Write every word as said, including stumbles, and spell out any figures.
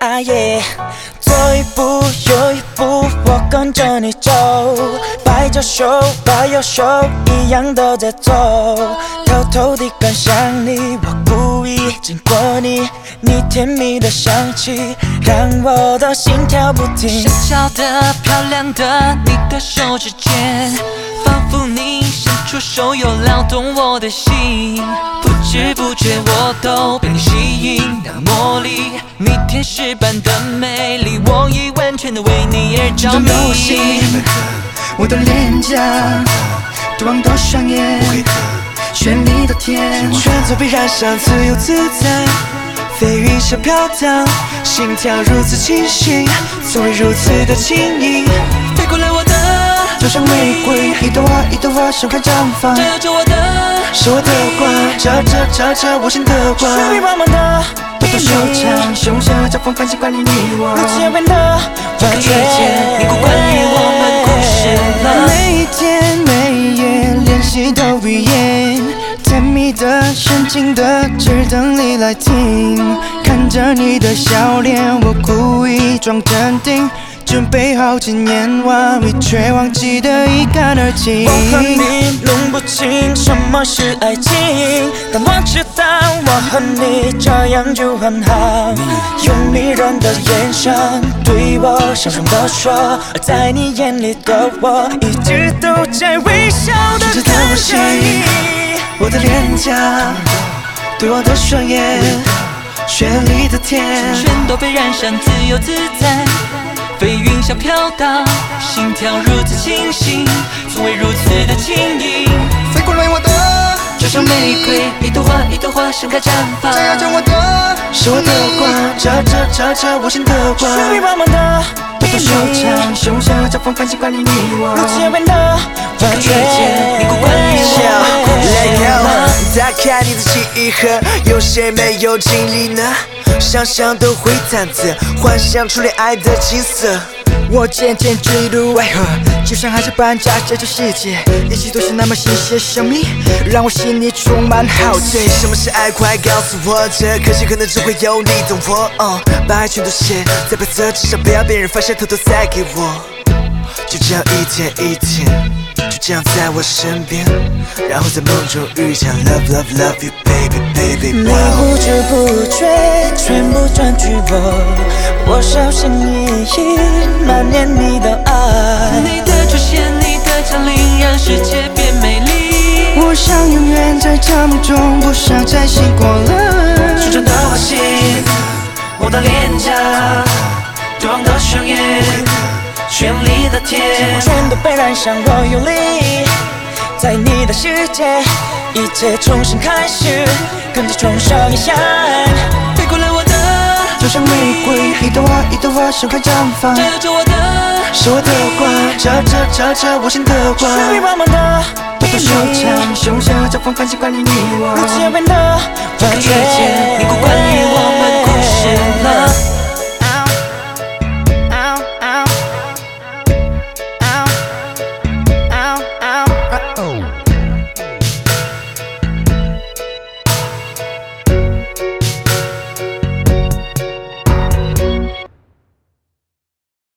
啊耶！左一步右一步，我跟着你走，摆着手摆右手，一样的节奏，偷偷地跟上你，我故意经过你，你甜蜜的香气让我的心跳不停。 小巧的漂亮的你的手指尖，仿佛你伸出手又撩动我的心，不知不觉我都被你吸引，那魔力，你天使般的美丽，我已完全的为你而着迷。 我的脸颊，对望的双眼，绚丽的天， 全都被染上，自由自在，飞云像飘荡，心跳如此清晰，从未如此的轻易。 飞过来我的， 就像玫瑰，一朵花一朵花盛开绽放， 照耀着我的， 是我的光，照着照着我心的光，属于我们的。 抖抖手掌，胸手交锋，感情关于你我， 如此遥远的完全， 凝固关于我们故事了。 每一天每一夜练习的语言，甜蜜的深情的，只等你来听。看着你的笑脸，我故意装镇定，准备好纪念完美，却忘记得一干二净。 我和你弄不清什么是爱情，但我知道我和你这样就很好。用迷人的眼神对我小声地说，而在你眼里的我一直都在微笑地看着你。 我的脸颊，对我的双眼，绚丽的天， 全都被染上，自由自在，飞云像飘荡，心跳如此清晰，从未如此的轻易。 飞过来我的， 就像玫瑰，一朵花一朵花盛开绽放， 照耀着我的， 是我的光，照着照着我心的光，属于我们的。 抖抖手掌，胸手交锋，感情关于你我， 如此遥远的完全， 凝固关于我们故事了。 打开你的记忆盒，有谁没有经历呢？想想都会忐忑，幻想初恋爱的景色。 我渐渐坠入爱河，就像孩子般假设这世界，一切都是那么新鲜神秘，让我心里充满好奇。 什么是爱？快告诉我，这可惜可能只会有你懂我。uh, 把爱全都写在白色纸上，不要别人发现，偷偷塞给我。就这样一天一天，就这样在我身边，然后在梦中遇见 Love Love Love You Baby Baby。 你不知不觉全部占据我，我小心翼翼蔓延你的爱。 你的出现，你的降临，让世界变美丽。 我想永远在这梦中，不想再醒过来。 旋转的花心，我的脸颊，对望的双眼，绚丽的天，全都被染上，我用力，在你的世界，一切重新开始，跟着冲上一闪， 飞过来我的， 就像玫瑰，一朵花一朵花盛开绽放， 照耀着我的， 是我的光，照着照着我心的光，属于我们的。 抖抖手掌，胸手交锋，感情关于你我， 如此遥远的完全， 凝固关于我们故事了。